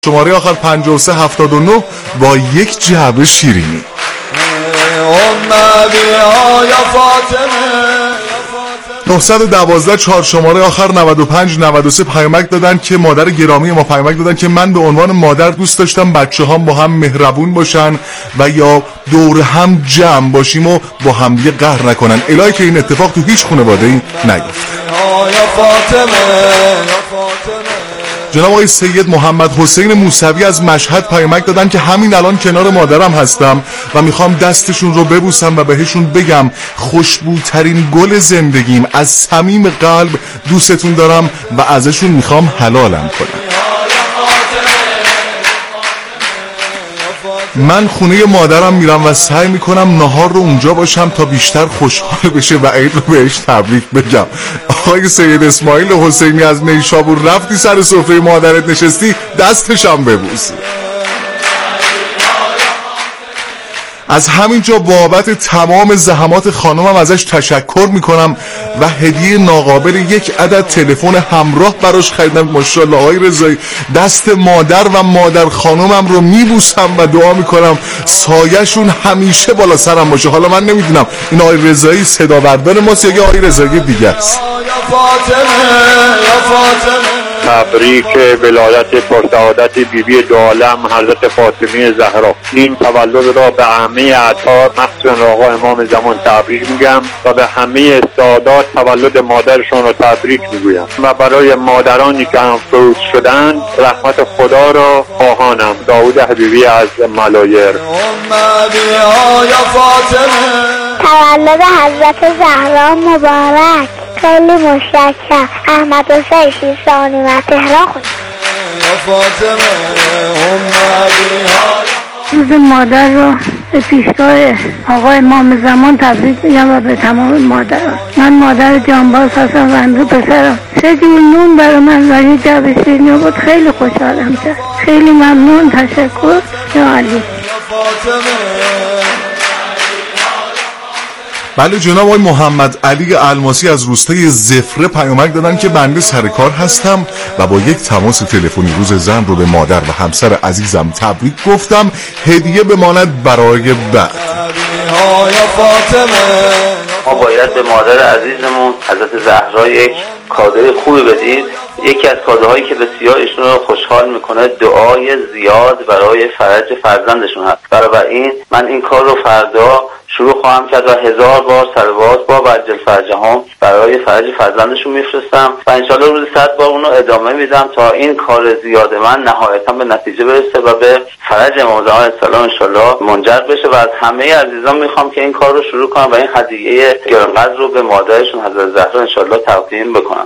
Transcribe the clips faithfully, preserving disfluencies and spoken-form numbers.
شماره آخر پنجاه و سه هفتاد و نه با یک جعبه شیرینی. نهصد و دوازده چهار شماره آخر نود و پنج نود و سه پیامک دادن که مادر گرامی ما پیامک دادن که من به عنوان مادر دوست داشتم بچه هم با هم مهربون باشن و یا دور هم جمع باشیم و با هم دیگه قهر نکنن. الهی که این اتفاق تو هیچ خانواده‌ای نیفته. جناب آقای سید محمد حسین موسوی از مشهد پیامک دادن که همین الان کنار مادرم هستم و میخوام دستشون رو ببوسم و بهشون بگم خوشبوترین گل زندگیم، از صمیم قلب دوستتون دارم و ازشون میخوام حلالم کنم. من خونه مادرم میرم و سعی میکنم نهار رو اونجا باشم تا بیشتر خوشحال بشه و عید رو بهش تبریک بگم. آقای سید اسماعیل حسینی از نیشابور رفتی سر سفره مادرت نشستی، دستشم ببوس. از همینجا بابت تمام زحمات خانمم ازش تشکر میکنم و هدیه ناقابل یک عدد تلفن همراه براش خریدم. ماشاءالله آقای رضایی، دست مادر و مادر خانمم رو میبوسم و دعا میکنم سایه‌شون همیشه بالا سرم باشه. حالا من نمیدونم این آقای رضایی صدا بردار ماست یا آقای رضایی دیگه است. تبریک ولادت پرسعادت بیبی دو عالم حضرت فاطمه زهرا. این تولد را به همه اعضا مخصوصا آقا امام زمان تبریک میگم و به همه سادات تولد مادرشون را تبریک میگویم و برای مادرانی که فوت شدن رحمت خدا را خواهانم. داود حبیبی از ملایر. تولد حضرت زهرا مبارک. خیلی متشکرم. احمد حسین شیرسانی و تهران خود. روز مادر رو به پیشگاه آقا امام زمان تبریک میگم و به تمام مادران. من مادر جانباز هستم و امروز پسرم سه جور نون برای من و یه جعبه شیرینی بود. خیلی خوشحالم کرد. خیلی ممنون. تشکر. یا علی. بله جناب آقای محمد علی الماسی از روستای زفره پیامک دادن که بنده سر کار هستم و با یک تماس تلفنی روز زن رو به مادر و همسر عزیزم تبریک گفتم. هدیه بماند برای بعد. ما باید به مادر عزیزمون حضرت زهرا یک کادوی خوبی بدید. یکی از کادوهایی که بسیار ایشون رو خوشحال میکنه دعای زیاد برای فرج فرزندشون هست. بنابراین من این کار رو فردا شروع خواهم کرد و هزار بار صلوات با عجل فرجهم برای فرج فرزندشون میفرستم و انشالله روز صد بار اونو ادامه میدم تا این کار زیاد من نهایتا به نتیجه برسه و به فرج امام زمان السلام انشالله منجر بشه و از همه عزیزان میخوام که این کار رو شروع کنم و این هدیه گرانقدر رو به مادرشون حضرت زهرا انشالله تقدیم بکنم.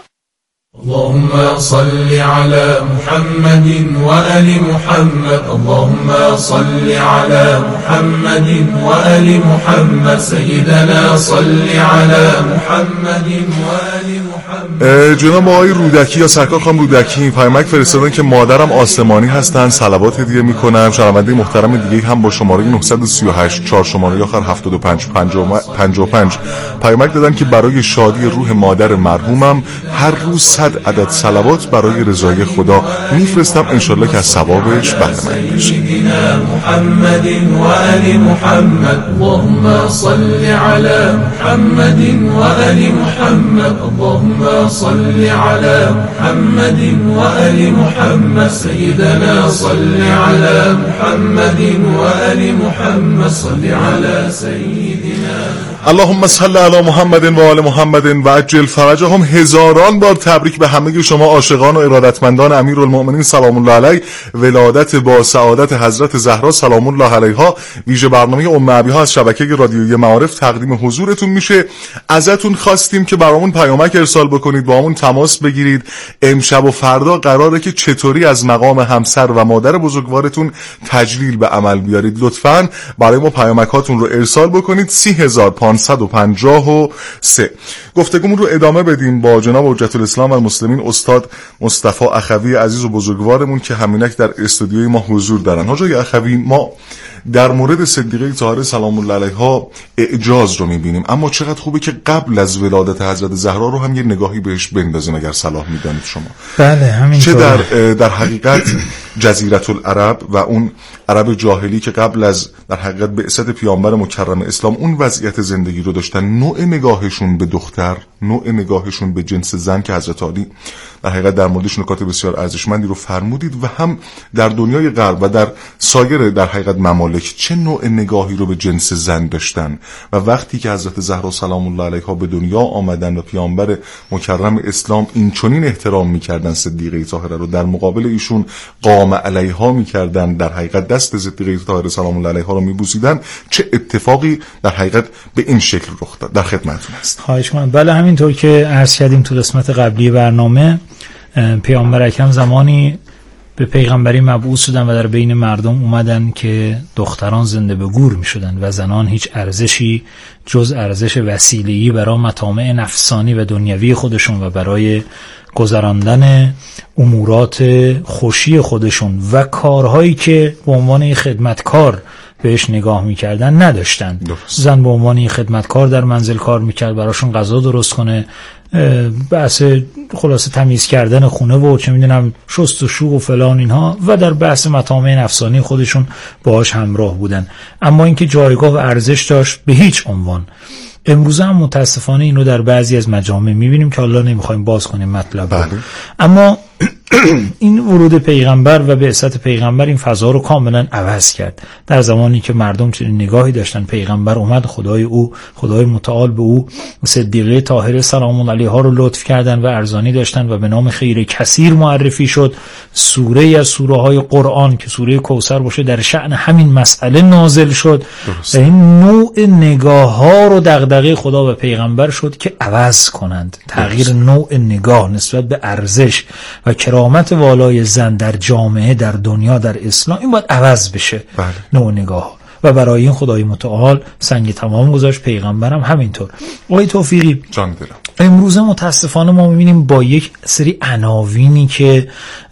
اللهم صل على محمد وآل محمد. اللهم صل على محمد وآل محمد. سيدنا صل على محمد وآل محمد. جناب آقای رودکی یا سرکار خانم رودکی پیامک فرستادن که مادرم آسمانی هستن، صلوات هدیه میکنم. شنونده محترم دیگه هم با شماره نهصد و سی و هشت چهار شماره آخر هفتاد و پنج پنجاه و پنج پیامک دادن که برای شادی روح مادر مرحومم هر روز صد عدد صلوات برای رضای خدا میفرستم. انشالله که از ثوابش بهره مند بشیم. محمد و آل محمد. اللهم صل علی محمد و آل محمد. اللهم صل علی محمد و آل محمد. سیدنا صل علی محمد و آل محمد. صل علی سیدنا. اللهم صل علی محمد و آل محمد و عجل فرجهم. هزاران بار تبریک به همه شما عاشقان و ارادتمندان امیرالمؤمنین سلام الله علیه. ولادت با سعادت حضرت زهرا سلام الله علیها. ویژه برنامه ام ابیها از شبکه رادیویی معارف تقدیم حضورتون میشه. ازتون خواستیم که برامون پیامک ارسال بکنید، با همون تماس بگیرید. امشب و فردا قراره که چطوری از مقام همسر و مادر بزرگوارتون تجلیل به عمل بیارید. لطفاً برای ما پیامکاتون رو ارسال بکنید. سی هزار پانصد و پنجاه و سه. گفتگومون رو ادامه بدیم با جناب حجت الاسلام و المسلمین استاد مصطفی اخوی عزیز و بزرگوارمون که همینک در استودیوی ما حضور دارن. حاجی اخوی، ما در مورد صدیقه طاهره سلام الله علیها اعجاز رو میبینیم، اما چقدر خوبه که قبل از ولادت حضرت زهرا رو هم یه نگاهی بهش بندازیم اگر صلاح میدانید شما. بله همین چه در در حقیقت جزیره العرب و اون عرب جاهلی که قبل از در حقیقت بعثت پیامبر مکرم اسلام اون وضعیت زندگی رو داشتن، نوع نگاهشون به دختر، نوع نگاهشون به جنس زن که حضرت علی در حقیقت در موردش نکات بسیار ارزشمندی رو فرمودید، و هم در دنیای غرب و در سایر در حقیقت ممالک چه نوع نگاهی رو به جنس زن داشتن. و وقتی که حضرت زهرا سلام الله علیها به دنیا آمدن و پیامبر مکرم اسلام این چنین احترام می‌کردن صدیقه طاهره رو، در مقابل ایشون قام علیها می‌کردن، در حقیقت دست صدیقه طاهره سلام الله علیها رو می‌بوسیدن، چه اتفاقی در حقیقت به این شکل رخ داد؟ در خدمتتون هستم. خواهش می‌کنم. بله همینطور که عرض کردیم تو قسمت قبلی برنامه، پیامبر اکرم زمانی به پیغمبری مبعوث شدن و در بین مردم اومدن که دختران زنده به گور می شدن و زنان هیچ ارزشی جز ارزش وسیله‌ای برای مطامع نفسانی و دنیوی خودشون و برای گذراندن امورات خوشی خودشون و کارهایی که به عنوان خدمتکار بهش نگاه میکردن نداشتن. زن به عنوان خدمتکار در منزل کار میکرد، براشون غذا درست کنه، بحث خلاصه تمیز کردن خونه و چه میدونم شست و شو و فلان اینها، و در بحث مطامع نفسانی خودشون باهاش همراه بودن. اما اینکه جایگاه و ارزش داشت به هیچ عنوان. امروز هم متاسفانه اینو در بعضی از مجامع میبینیم که حالا نمیخوایم باز کنیم مطلب. بله. اما این ورود پیغمبر و بعثت پیغمبر این فضا رو کاملا عوض کرد. در زمانی که مردم چنین نگاهی داشتن، پیغمبر اومد، خدای او خدای متعال به او صدیقه طاهره سلام الله علیها رو لطف کردن و ارزانی داشتن و به نام خیر کثیر معرفی شد. سوره از سوره های قرآن که سوره کوثر باشه در شأن همین مسئله نازل شد. و این نوع نگاه ها رو دغدغه خدا و پیغمبر شد که عوض کنند. تغییر نوع نگاه نسبت به ارزش و کرامت والای زن در جامعه، در دنیا، در اسلام، این باید عوض بشه. بله. نوع نگاه. و برای این خدای متعال سنگ تمام گذاشت، پیغمبرم همینطور. آقای توفیقی جان دلم، امروزه متاسفانه ما میبینیم با یک سری عناوینی که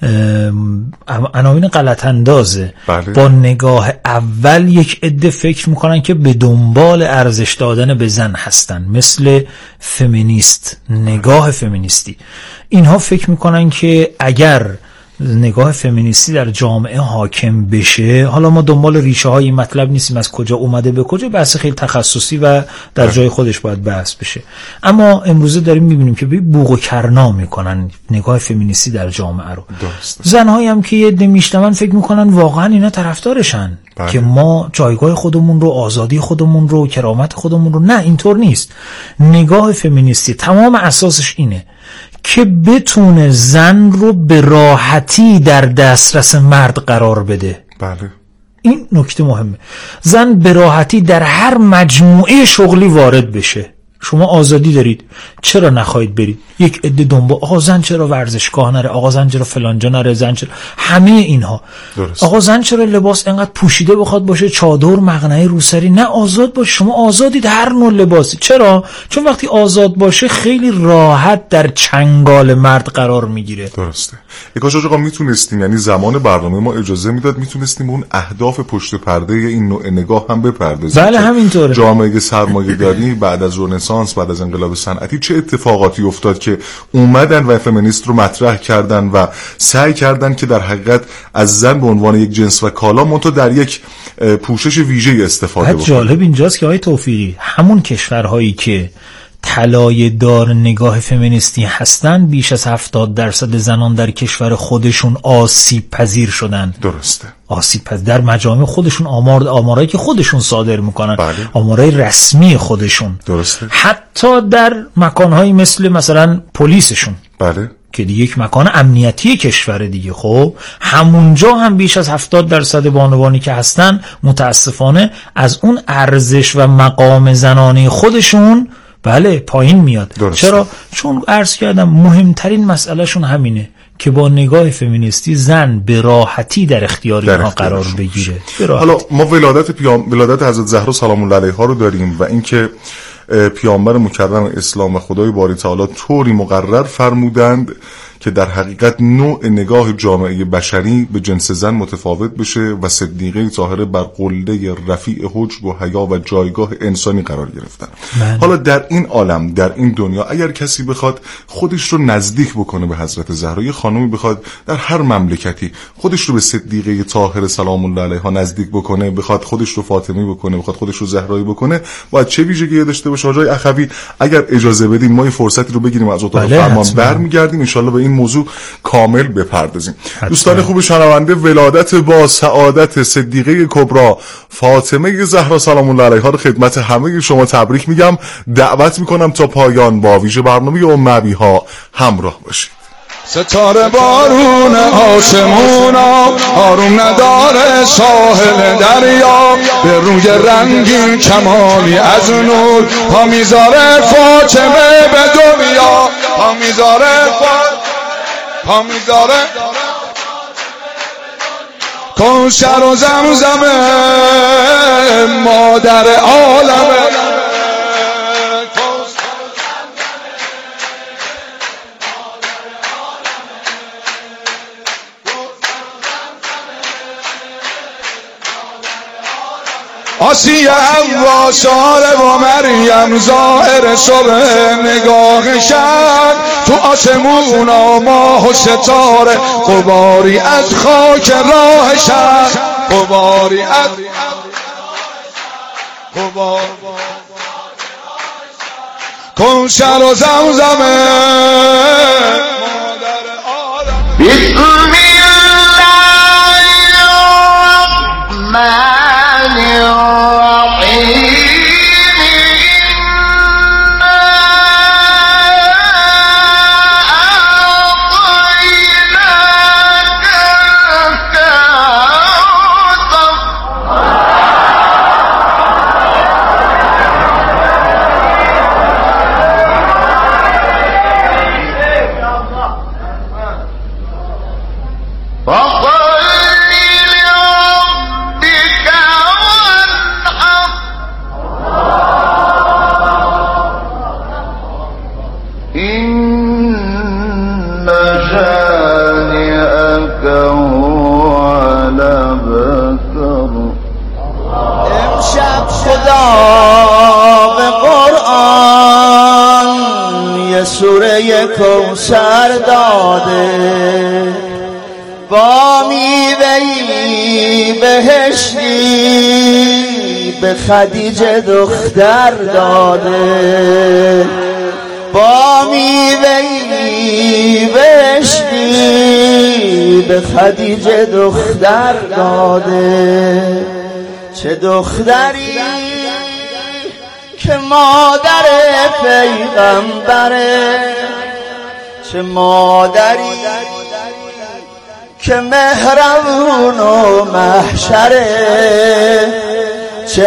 عناوین غلط اندازه، بله. با نگاه اول یک عده فکر میکنن که به دنبال ارزش دادن به زن هستن، مثل فمینیست، نگاه فمینیستی. اینها فکر میکنن که اگر نگاه فمینیستی در جامعه حاکم بشه، حالا ما دنبال ریشه های این مطلب نیستیم، از کجا اومده به کجا، بحث خیلی تخصصی و در جای خودش باید بحث بشه. اما امروزه داریم میبینیم که بوق و کرنا میکنن نگاه فمینیستی در جامعه رو. زنهایی هم که یه عده میشنون فکر میکنن واقعا اینا طرفدارشن، بله. که ما جایگاه خودمون رو، آزادی خودمون رو، کرامت خودمون رو. نه، اینطور نیست. نگاه فمینیستی تمام اساسش اینه که بتونه زن رو به راحتی در دسترس مرد قرار بده. بله. این نکته مهمه. زن به راحتی در هر مجموعه شغلی وارد بشه. شما آزادی دارید، چرا نخواهید برید؟ یک عده دنبال آقا زن چرا ورزشگاه نره، آقا زن چرا فلانجا نره، زن چرا همه اینها. درست. آقا زن چرا لباس انقدر پوشیده بخواد باشه، چادر، مقنعه، روسری؟ نه، آزاد باش. شما آزادید هر نوع لباسی. چرا؟ چون وقتی آزاد باشه خیلی راحت در چنگال مرد قرار میگیره. درسته. یکاش آقا میتونستیم، یعنی زمان برنامه ما اجازه میداد، میتونستیم اون اهداف پشت پرده این نوع نگاه هم بپردازیم. بله همینطوره. جامعه سرمایه‌داری بعد از رنسانس، بعد از انقلاب صنعتی چه اتفاقاتی افتاد که اومدن و فمینیست رو مطرح کردن و سعی کردن که در حقیقت از زن به عنوان یک جنس و کالا منتها در یک پوشش ویژه‌ای استفاده بکنن. جالب اینجاست که آقای توفیقی همون کشورهایی که طلایه دار نگاه فمینیستی هستن، بیش از هفتاد درصد زنان در کشور خودشون آسیب پذیر شدن. درسته. آسیب پذیر در مجامع خودشون، آمار آمارایی که خودشون صادر میکنن. بله. آمارای رسمی خودشون. درسته. حتی در مکانهایی مثل مثلا پلیسشون. بله. که دیگه یک مکان امنیتی کشور دیگه، خب همونجا هم بیش از هفتاد درصد بانوانی که هستن متاسفانه از اون ارزش و مقام زنانه خودشون بله پایین میاد. درسته. چرا؟ چون عرض کردم مهمترین مسئله شون همینه که با نگاه فمینیستی زن به راحتی در اختیار اینها قرار بگیره. حالا ما ولادت پیام ولادت حضرت زهرا سلام الله علیها رو داریم و اینکه پیامبر مکرم اسلام و خدای باری تعالی طوری مقرر فرمودند که در حقیقت نوع نگاه جامعه بشری به جنس زن متفاوت بشه و صدیقه طاهره بر قله رفیع حجب و حیا و جایگاه انسانی قرار گرفتن. من. حالا در این عالم، در این دنیا، اگر کسی بخواد خودش رو نزدیک بکنه به حضرت زهرا، یه خانومی بخواد در هر مملکتی خودش رو به صدیقه طاهره سلام الله علیها نزدیک بکنه، بخواد خودش رو فاطمی بکنه، بخواد خودش رو زهرایی بکنه، باید چه ویژگی داشته باشه؟ آقای اخوی اگر اجازه بدین ما یه فرصتی رو بگیریم از اتاق فرمان برمیگردیم ان شاءالله به این موضوع کامل بپردازیم. دوستان خوب شنونده، ولادت با سعادت صدیقه کبرا فاطمه زهرا سلام الله علیها رو خدمت همه شما تبریک میگم. دعوت میکنم تا پایان با ویژه برنامه ام ابیها همراه باشید. ستاره بارون آسمونا آروم نداره ساحل دریا، به روی رنگین کمالی از نور پا میذاره فاطمه به دنیا، پا میذاره پا میذاره کوثر و زمزمه مادر عالمه. آسیه حوا ساره و مریم ظاهر صبح نگاه شد، تو آسمونا ماه و ستاره غباری از خاک راه شد، غباری از غبار کوثر و زمزمه مادر عالم. بسم الله الرحمن الرحیم. سوره کوثر داده، با میوه‌ای بهشتی به خدیجه دختر داده، با میوه‌ای بهشتی به خدیجه دختر داده. چه دختری که مادر پیغمبره، چه مادری که مهربون و محشره، چه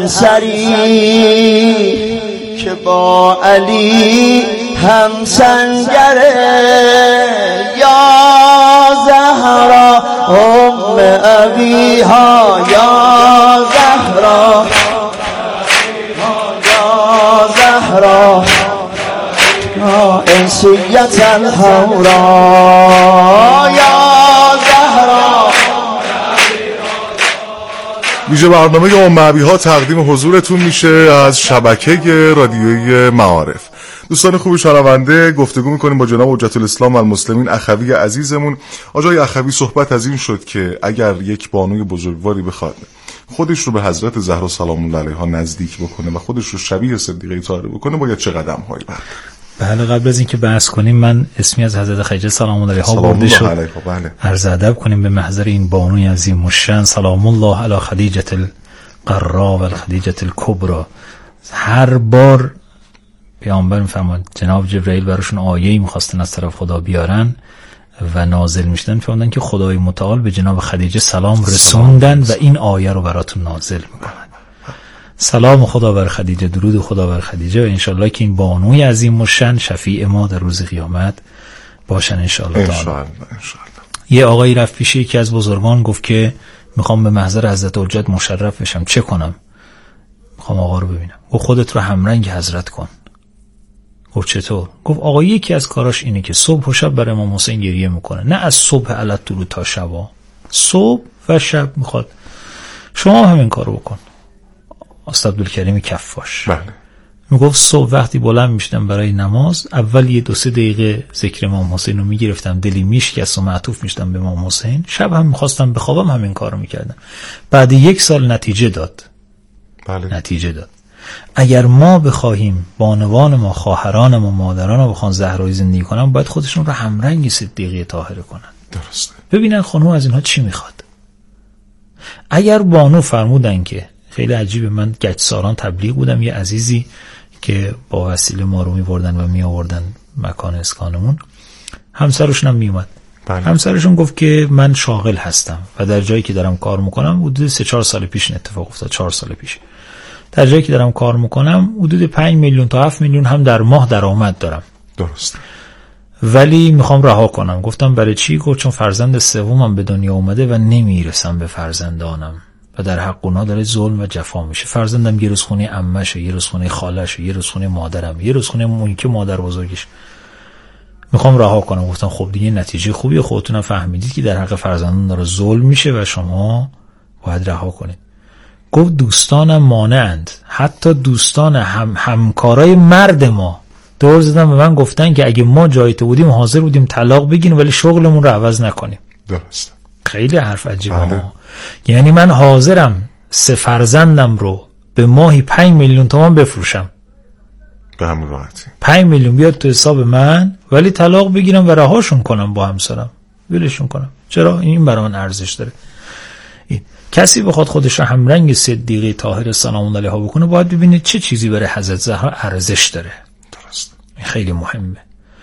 همسری که با علی همسنگره. یا زهرا ام ابیها، یا زهرا زهرا انسیت الحورا، یا زهرا. ویژه برنامه ام ابیها تقدیم حضورتون میشه از شبکه رادیویی معارف. دوستان خوبی شنونده، گفتگو میکنیم با جناب حجت الاسلام و المسلمین اخوی عزیزمون. آقای اخوی، صحبت از این شد که اگر یک بانوی بزرگواری بخواد خودش رو به حضرت زهرا سلام الله علیها نزدیک بکنه و خودش رو شبیه صدیقه طاهره بکنه، باید چه قدم هایی برداره؟ بله، قبل از اینکه بحث کنیم من اسمی از حضرت خدیجه سلام الله علیها برده شد. بله. عرض ادب کنیم به محضر این بانوی عظیم الشأن سلام الله علی خدیجه القرا و الخدیجه الکبری. هر بار پیامبر میفرماد جناب جبرئیل براشون آیه‌ای می‌خواستن از طرف خدا بیارن و نازل میشدن، فرمودن که خدای متعال به جناب خدیجه سلام رسوندن و این آیه رو براتون نازل میکنن. سلام خدا بر خدیجه، درود خدا بر خدیجه، و انشالله که این بانوی عظیم الشأن شفیع ما در روز قیامت باشن انشالله تعالی. یه آقایی رفت پیش یکی از بزرگان، گفت که میخوام به محضر حضرت حجت مشرف بشم، چه کنم؟ میخوام آقا رو ببینم. گفت خودت رو همرنگ حضرت کن. گفت چطور؟ گفت آقا یکی از کاراش اینه که صبح و شب برای امام حسین گریه میکنه، نه از صبح علت طلوع تا شبا، صبح و شب میخواد. شما همین کارو بکن. استاد عبدالکریم کفاش بله میگفت صبح وقتی بلند میشدم برای نماز، اول یه دو سه دقیقه ذکر امام حسین رو میگرفتم، دلی میشکست و معطوف میشدم به امام حسین. شب هم میخواستم بخوابم همین کارو میکردم. بعد یک سال نتیجه داد. بله نتیجه داد. اگر ما بخواهیم بانوان ما، خواهران ما، مادران ما بخوان زهرایی زندگی کنن، باید خودشون رو همرنگ صدیقه طاهره کنن. درسته. ببینن خانم از اینها چی میخواد. اگر بانو فرمودن که خیلی عجیبه، من گچساران تبلیغ بودم، یه عزیزی که با وسیله ما رو میبردن و میآوردن مکان اسکانمون، همسرشون هم میومد. بله. همسرشون گفت که من شاغل هستم و در جایی که دارم کار میکنم، حدود سه چهار سال پیش اتفاق افتاد، چهار سال پیش، در جایی که دارم کار میکنم حدود پنج میلیون تا هفت میلیون هم در ماه درآمد دارم. درست. ولی میخوام رها کنم. گفتم برای چی؟ گفت چون فرزند سومم به دنیا اومده و نمیرسم به فرزندانم و در حق اونها داره ظلم و جفا میشه. فرزندم یه روز خونه عمشه، یه روز خونه خالشه، یه روز خونه مادرم، یه روز خونه اون که مادر بزرگش. میخوام رها کنم. گفتم خب دیگه نتیجه خوبی، خودتونم فهمیدید که در حق فرزندان داره ظلم میشه و شما باید رها کنید. گفت دوستانم مانعند، حتی دوستان هم همکارای مرد ما دور زدن به من گفتن که اگه ما جای تو بودیم حاضر بودیم طلاق بگیریم ولی شغلمون رو عوض نکنیم. درست. خیلی حرف عجیبه ها. یعنی من حاضرم سه فرزندم رو به ماهی پنج میلیون تومان بفروشم، به همین راحتی پنج میلیون بیاد تو حساب من، ولی طلاق بگیرم و رهاشون کنم با همسرم، ولشون کنم. چرا؟ این برای من ارزش داره. این کسی بخواد خودش رو همرنگ صدیقه طاهره سلام الله علیها بکنه، باید ببینه چه چیزی برای حضرت زهرا ارزش داره. درست. این خیلی مهمه.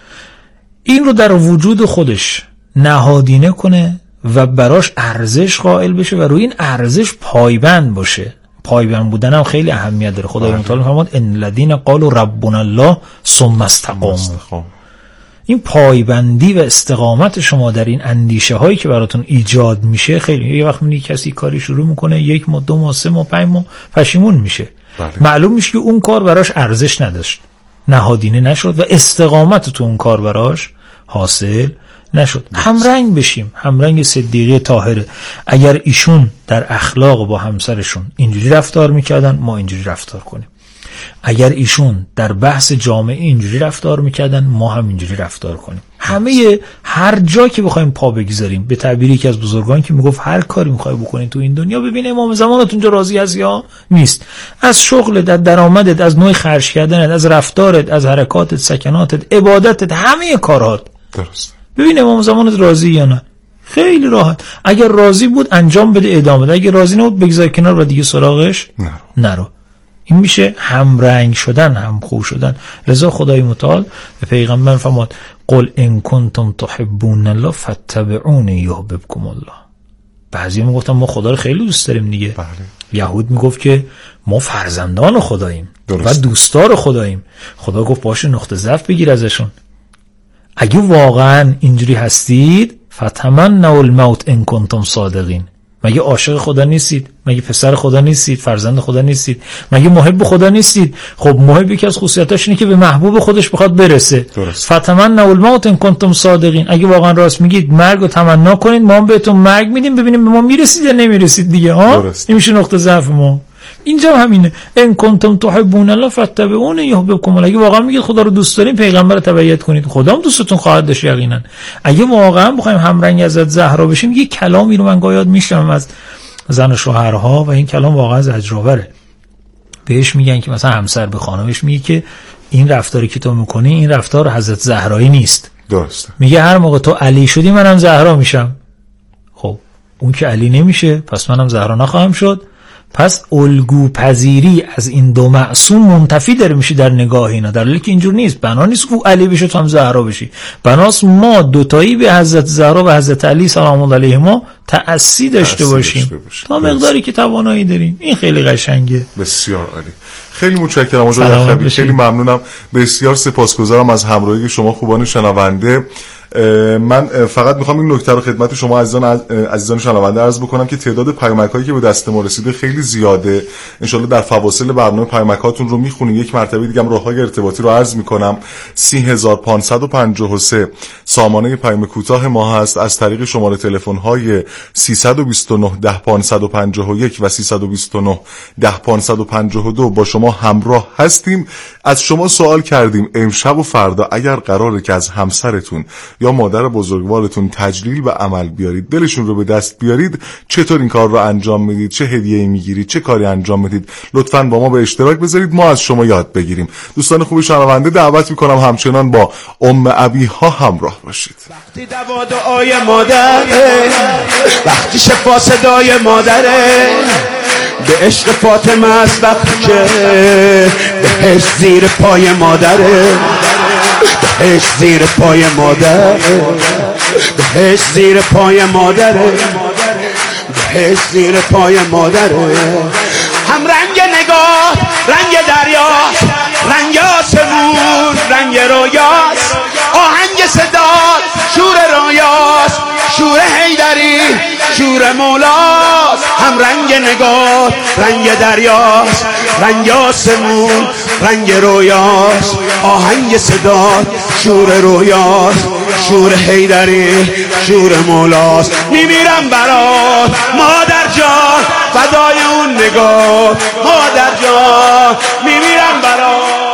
این رو در وجود خودش نهادینه کنه و براش ارزش قائل بشه و روی این ارزش پایبند باشه. پایبند بودن هم خیلی اهمیت داره. خداوند تعالی فرمود ان الذين قالوا ربنا الله ثم استقاموا. این پایبندی و استقامت شما در این اندیشه هایی که براتون ایجاد میشه خیلی. یه وقت میبینی کسی کاری شروع میکنه، یک ماه، دو ماه، سه ماه، پنج ماه پشیمون میشه. بله. معلوم میشه که اون کار براش ارزش نداشت، نهادینه نشد و استقامت تو اون کار براش حاصل نشد. همرنگ بشیم، همرنگ صدیقه طاهره. اگر ایشون در اخلاق با همسرشون اینجوری رفتار میکردن، ما اینجوری رفتار کنیم. اگر ایشون در بحث جامعه اینجوری رفتار میکردن، ما هم اینجوری رفتار کنیم. همه هر جا که بخوایم پا بگذاریم، به تعبیری که از بزرگان که میگفت هر کاری میخوای بکنی تو این دنیا، ببین امام زمانت اونجا راضی هست یا نیست. از شغلت، از درآمدت، از نوع خرج کردنت، از رفتارت، از حرکاتت، سکناتت، عبادتت، همه کارات، درست، ببین امام زمانت راضی یا نه. خیلی راحت. اگر راضی بود انجام بده، ادامه بده. اگر راضی نبود بگذار کنار و دیگه سراغش نرو. نرو. این میشه همرنگ شدن، همخو شدن. لذا خدای متعال به پیغمبر فرمود قل ان کنتم تحبون الله فاتبعونی یحببکم الله. بعضی میگفتن ما خدا رو خیلی دوست داریم دیگه. بله. یهود میگفت که ما فرزندان خداییم و دوستدار خداییم. خدا گفت باشه نقطه ضعف بگیر ازشون. اگه واقعا اینجوری هستید فتمنوا الموت ان کنتم صادقین. مگه عاشق خدا نیستید؟ مگه پسر خدا نیستید؟ فرزند خدا نیستید؟ مگه محب خدا نیستید؟ خب محب یکی از خصوصیاتش اینه که به محبوب خودش بخواد برسه. فتمنوا الموت ان کنتم صادقین. اگه واقعا راست میگید مرگ رو تمنا کنید، ما هم بهتون مرگ میدیم ببینیم به ما میرسید یا نمیرسید دیگه. ها این میشه نقطه ضعف ما. اینجا همینه. ان کنتم تحبون الله فاتبعونی یحببکم الله. اگه واقعا میگید خدا رو دوست دارین، پیغمبر رو تبعیت کنید، خدا هم دوستتون خواهد داشت یقینا. اگه واقعا بخوایم همرنگ حضرت زهرا بشیم، یه کلامی رو من گاهی میشنوم از زن و شوهرها و این کلام واقعا زجرآوره. بهش میگن که مثلا همسر به خانمش میگه که این رفتاری که تو میکنی این رفتار حضرت زهرایی نیست. درسته. میگه هر موقع تو علی شدی منم زهرا میشم. خب اون که علی نمیشه، پس منم زهرا نخواهم شد. پس الگو پذیری از این دو معصوم منتفی داره میشه در نگاه اینا، در حالی که اینجور نیست. بنا نیست که علی بشه تو هم زهرا بشی. بناست ما دوتایی به حضرت زهرا و حضرت علی سلام الله علیهما تأسی داشته باشیم تا مقداری که توانایی داریم. این خیلی قشنگه. بسیار عالی. خیلی متشکرم آقای خبیری، خیلی ممنونم. بسیار سپاسگزارم از همراهی شما خوبان شنونده. من فقط میخوام این نکته رو خدمت شما عزیزان عزیزان شنونده عرض بکنم که تعداد پیامک‌هایی که به دست ما رسیده خیلی زیاده. انشالله در فواصل برنامه پیامک‌هاتون رو میخونیم. یک مرتبه دیگه هم راههای ارتباطی رو عرض میکنم. سی هزار پانصد و پنجاه و سه سامانه پیام کوتاه ما هست. از طریق شماره تلفن‌های سیصد و بیست و نه ده پانصد و پنجاه و یک و سیصد و بیست و نه ده پانصد و پنجاه و دو با شما همراه هستیم. از شما سوال کردیم امشب و فردا اگر قراره که از همسرتون یا مادر بزرگوارتون تجلیل به عمل بیارید، دلشون رو به دست بیارید، چطور این کار رو انجام میدید؟ چه هدیه‌ای میگیرید؟ چه کاری انجام میدید؟ لطفاً با ما به اشتراک بذارید، ما از شما یاد بگیریم. دوستان خوب شنونده دعوت میکنم همچنان با ام ابیها همراه باشید. وقتی دوا دعای مادره، وقتی شفا صدای مادره، به عشق فاطمه است وقتی که بهش زیر پای مادره، بهش زیر پای مادره، بهش زیر پای مادره، بهش زیر پای مادره. هم رنگ نگاه رنگ دریاست، رنگ آسمون رنگ رویاست، آهنگ صدات شور رویاست، شور حیدری شور مولاست. هم رنگ نگاه رنگ دریاست، رنگ آسمون رنگ رویاست، آهنگ صدات شور رویاست، شور حیدری شور مولاست. میمیرم برات مادر جان، فدای اون نگاه مادر جان، میمیرم برات.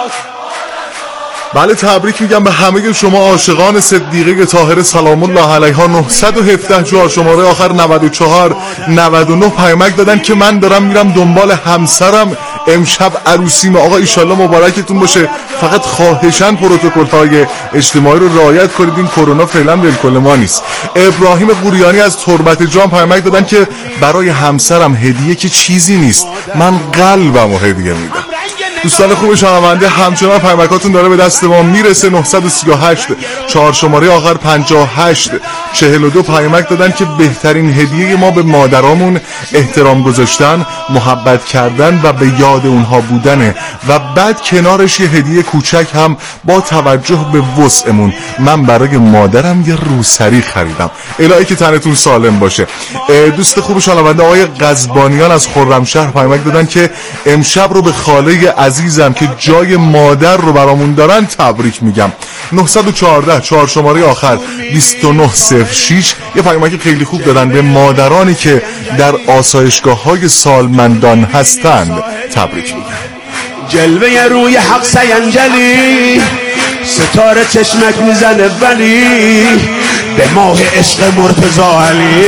بله تبریک میگم به همه شما عاشقان صدیقه طاهره سلام الله علیها. نهصد و هفده جوار شماره آخر نود و چهار نود و نه پیامک دادن که من دارم میرم دنبال همسرم، امشب عروسیم. آقا ایشالله مبارکتون باشه. فقط خواهشاً پروتکل‌های اجتماعی رو رعایت کنید، این کرونا فعلا ولکل ما نیست. ابراهیم قوریانی از تربت جان پیامک دادن که برای همسرم هدیه که چیزی نیست، من قلبمو هدیه میدم. دوستان خوب شنونده همچنان پیامکاتون داره به دست ما میرسه. نهصد و سی و هشت چهار شماره آخر پنجاه و هشت چهل و دو پیامک دادن که بهترین هدیه ما به مادرامون احترام گذاشتن، محبت کردن و به یاد اونها بودنه و بعد کنارش یه هدیه کوچک هم با توجه به وسعمون. من برای مادرم یه روسری خریدم. الهی که تنتون سالم باشه. دوست خوب شنونده آقای قزبانیان از خرمشهر پیامک دادن که امشب رو به خاله عزیزم که جای مادر رو برامون دارن تبریک میگم. نهصد و چهارده چهار شماره آخر بیست و نه صفر شش یه پیامک خیلی خوب دادن به مادرانی که در آسایشگاه های سالمندان هستند تبریک میگم. جلوه روی حق سینجلی، ستاره چشمک میزنه ولی به ماه عشق مرتضی علی.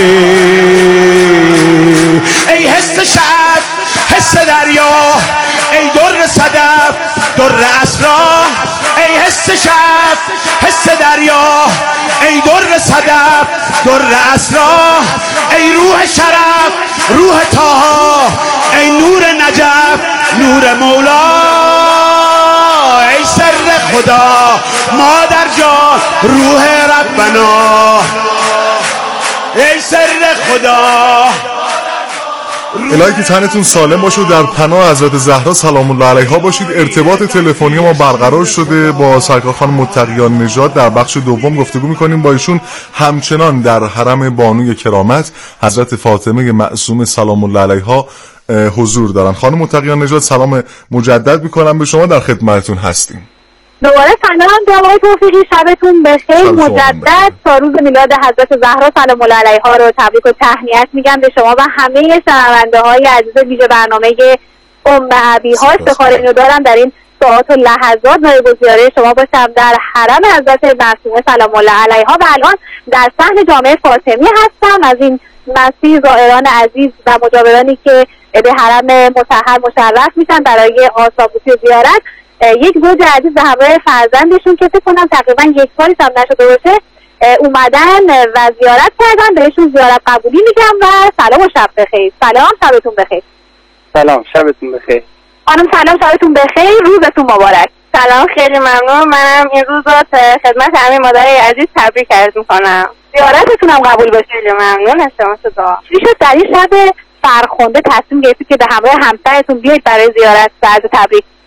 ای حس شب حس دریا، ای در صدف در اسرار، ای حس شب حس دریا، ای در صدف در اسرار، ای روح شرف روح طه، ای نور نجف نور مولا، ای سر خدا مادر جان روح ربنا، ای سر خدا. الهی که تنتون سالم باشه و در پناه حضرت زهرا سلام الله علیها باشید. ارتباط تلفنی ما برقرار شده با سرکار خانم متقیان نژاد. در بخش دوم گفتگو میکنیم با ایشون. همچنان در حرم بانوی کرامت حضرت فاطمه معصومه سلام الله علیها حضور دارن. خانم متقیان نژاد سلام مجدد میکنم به شما، در خدمتتون هستیم. دوباره سلام جناب توفیقی، شبتون بخیر. مجدد تا روز میلاد حضرت زهرا سلام الله علیها رو تبریک و تهنیت میگم به شما و همه شنونده های عزیز ویژه برنامه ام ابیها. افتخار اینو دارم در این ساعات و لحظات نایب الزیاره شما باشم در حرم حضرت معصومه سلام الله علیها و الان در صحن جامع فاطمی هستم. از این مسیح زائران عزیز و مجاورانی که به حرم مطهر مشرف میشن برای آسابوسی و زیارت، یک زوج عزیز به همراه فرزندشون که فکر کنم تقریبا یک سالی هم نشده باشه اومدن و زیارت کردن. بهشون زیارت قبولی میگم و سلام و شب بخیر. سلام، شبتون بخیر. سلام، شبتون بخیر. خانم سلام، شبتون بخیر، روزتون مبارک. سلام، خیلی ممنون. منم این روز رو خدمت همه مادرای عزیز تبریک عرض میکنم. زیارتتون هم قبول بشه. خیلی ممنون از شما. صدا چی شد در این شب فرخنده تصمیم گرفتید که به همراه همسرتون بیایید برای زیارت و عرض تبریک؟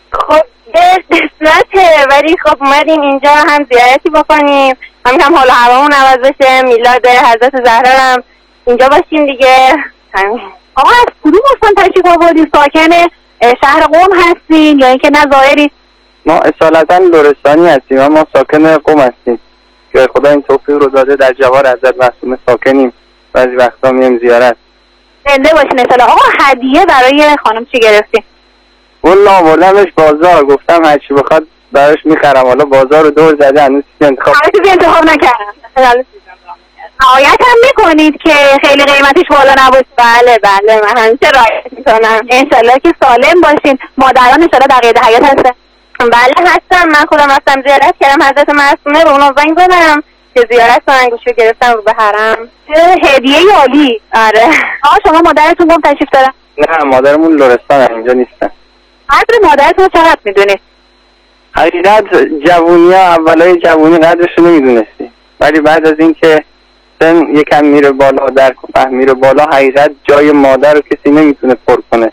خب به قسمته، ولی خب اومدیم اینجا هم زیارتی بکنیم، هم هم حال و هوامون عوض بشه، میلاد حضرت زهرا هم اینجا باشیم دیگه. همین. آقا از کدوم استان تشریف آوردین؟ ساکن شهر قم هستین یا اینکه نه ظاهری؟ ما اصالتا لرستانی هستیم، ما ساکن قم هستیم که خدا این توفیق رو داده، در جوار حضرت معصومه ساکنیم، بعضی وقتا میایم زیارت. زنده باشین ان آقا. هدیه برای خانم چی گرفتین؟ والله آوردمش بازار، گفتم هر چی بخواد براش میخرم، حالا بازار رو دور زده هنوز چیزی انتخاب همه چیزی انتخاب نکردم. رعایت هم میکنید که خیلی قیمتش بالا نباشه؟ بله بله من همیشه رعایت میکنم. انشالله که سالم باشین. مادران انشالله در قید حیات هستن؟ بله هستم، من خودم رفتم زیارت کردم حضرت معصومه رو، اونو زنگ زدم که زیارت کنن، گوشو گرفتم رو به حرم. هدیه عالی. آره. آقا شما مادرتون قم تشریف دارن؟ نه مادرمون لرستان، اینجا نیستن. قدر مادرتون رو چقدر میدونید؟ حقیقت جوونی ها اولای جوونی قدرش رو نمیدونستی، ولی بعد از اینکه سن یکم میره بالا، درک و فهم میره بالا، حقیقت جای مادر رو کسی نمیتونه پر کنه.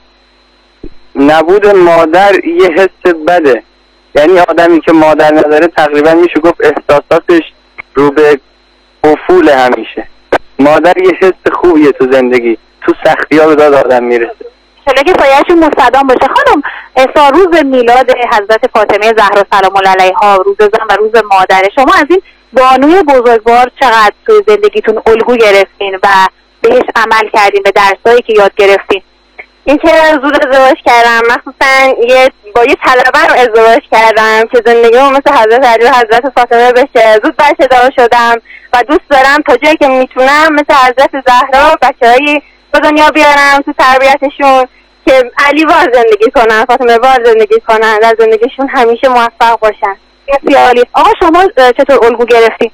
نبود مادر یه حس بده، یعنی آدمی که مادر نداره تقریبا میشه گفت احساساتش رو به افول همیشه. مادر یه حس خوبیه تو زندگی، تو سختی ها به داد آدم میرسه. شما که سایه‌شون مستدام باشه. خانم اسا، روز میلاد حضرت فاطمه زهرا سلام الله علیها، روز زن و روز مادر، شما از این بانوی بزرگوار چقدر توی زندگیتون الگو گرفتین و بهش عمل کردین، به درسایی که یاد گرفتین؟ این که زود ازدواج کردم، مخصوصا یه با یه طلبه رو ازدواج کردم که زندگیمو مثل حضرت علی و حضرت فاطمه بشه. زود بچه دار شدم و دوست دارم تا جایی که میتونم مثل حضرت زهرا بچه‌هایی به دنیا بیارم تو تربیتشون که علی وار زندگی کنن، فاطمه وار زندگی کنن، در زندگیشون همیشه موفق باشن. بسیار عالی. آقا شما چطور الگو گرفتین؟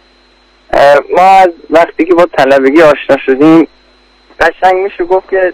ما از وقتی که با طلبگی آشنا شدیم قشنگ میشه گفت که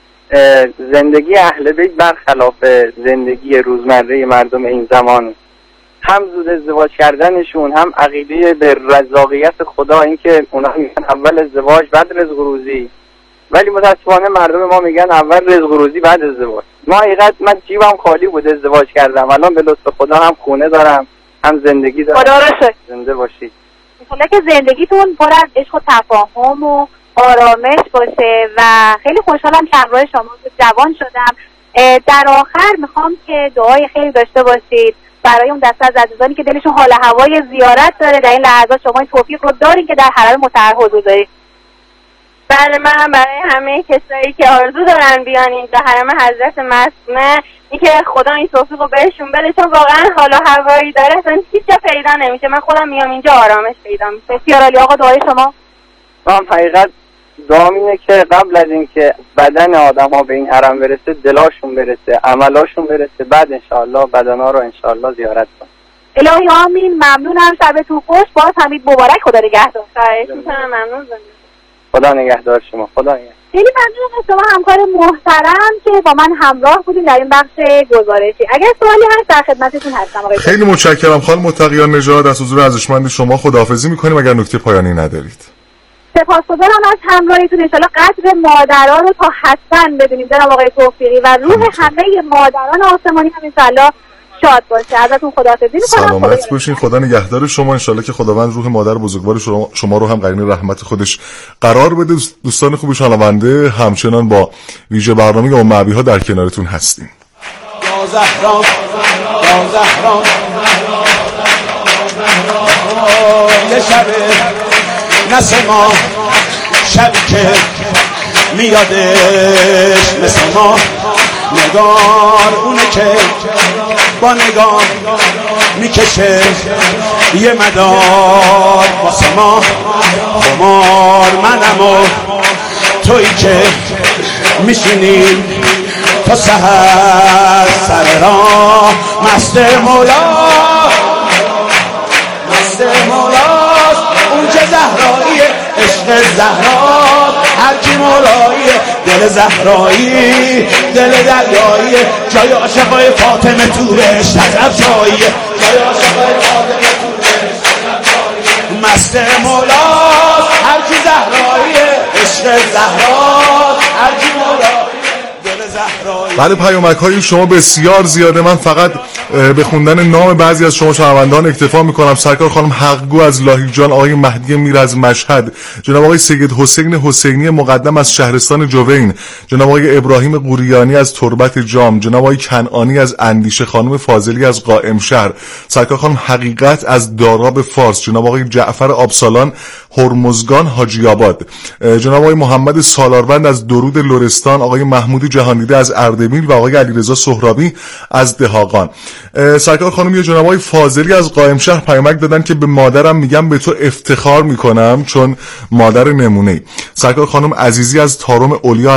زندگی اهل بیت برخلاف زندگی روزمره مردم این زمان، هم زود ازدواج کردنشون، هم عقیده به رزاقیت خدا، اینکه اونا میگن اول ازدواج بعد رزق و روزی، ولی متاسفانه مردم ما میگن اول رزق و روزی بعد ازدواج. ما حقیقت من جیبم خالی بود، ازدواج کردم، الان به لطف خدا هم خونه دارم هم زندگی دارم. خدا رو شکر. زنده باشید. انشالله که زندگیتون پر از عشق و تفاهم و آرامش باشه و خیلی خوشحالم که همراه شما جوان شدم. در آخر میخوام که دعای خیلی داشته باشید برای اون دسته از عزیزانی که دلشون حال هوای زیارت داره. در این لحظات شما این توفیق رو دارین که در حرم مطهر حضور دارید. بله، من برای همه کسایی که آرزو دارن بیان اینجا حرم حضرت معصومه، این که خدا این توفیق رو بهشون بده، چون واقعا حال و هوایی داره اصلا هیچ جا پیدا نمیشه. من خودم میام اینجا آرامش پیدا میشه. بسیار عالی. آقا دعای شما؟ من حقیقت دعام اینه که قبل از اینکه بدن آدم ها به این حرم برسه، دلاشون برسه، عملاشون برسه، بعد انشاءالله بدنا رو انشاءالله زیارت کن. الهی آمین. ممنونم. شبتون خوش. باز همین مبارک. خدا نگهدار. خواهش می‌کنم. ممنون. خدا نگهدار شما. خدا نگهدار. خیلی ممنونم از شما همکار محترم که با من همراه بودیم در این بخش گزارشی. اگر سوالی هست در خدمتتون هستم. آقای خیلی متشکرم خانم متقیان نژاد از حضور ارزشمند شما. خداحافظی می‌کنیم اگر نکته پایانی ندارید. سپاسگزارم از همراهیتون. انشالله قدر مادران رو تا حتما بدونیم جناب آقای توفیقی و روح همه مادران آسمانی هم انشالله شاد باشه. ازتون خداحافظی می‌کنم. سلامت باشین. خدا نگهدار شما. انشالله که خداوند روح مادر بزرگوار شما, شما رو هم قرین رحمت خودش قرار بده. دوستان خوب شنونده، همچنان با ویژه برنامه ام ابیها در کنارتون هستیم. یا زهرا یا زهرا یه شب نسما، شبی که میادش مثل ما، نگار اونه که با نگاه میکشه یه مدار واسه ما، خمار منم و تویی که میشینیم تا سحر سر راه، مست مولا مست مولاست اون که زهراییه، عشق زهرا هر کی مولاییه، دل زهرایی دل دریایی، جای عاشقای فاطمه تو بهشت عجب جاییه، جای عاشقای فاطمه تو بهشت عجب جاییه، مست مولاست هر کی زهراییه، عشق زهرا هر کی مولاییه، دل زهرایی بله پیامک های شما بسیار زیاده. من فقط به خوندن نام بعضی از شما شنوندگان اکتفا میکنم. سرکار خانم حقگو از لاهیجان، آقای مهدی میر از مشهد، جناب آقای سید حسین حسینی مقدم از شهرستان جوین، جناب آقای ابراهیم قوریانی از تربت جام، جناب آقای کنعانی از اندیشه، خانم فاضلی از قائم شهر، سرکار خانم حقیقت از داراب فارس، جناب آقای جعفر آبسالان هرمزگان حاجی آباد، جناب آقای محمد سالاروند از درود لرستان، آقای محمود جهاندیده از اردبیل و آقای علیرضا سهرابی از دهاقان. سرکار خانم یا جناب آقای فاضلی از قائم شهر پیامک دادن که به مادرم میگم به تو افتخار میکنم چون مادر نمونه‌ای. سرکار خانم عزیزی از تارم اولیا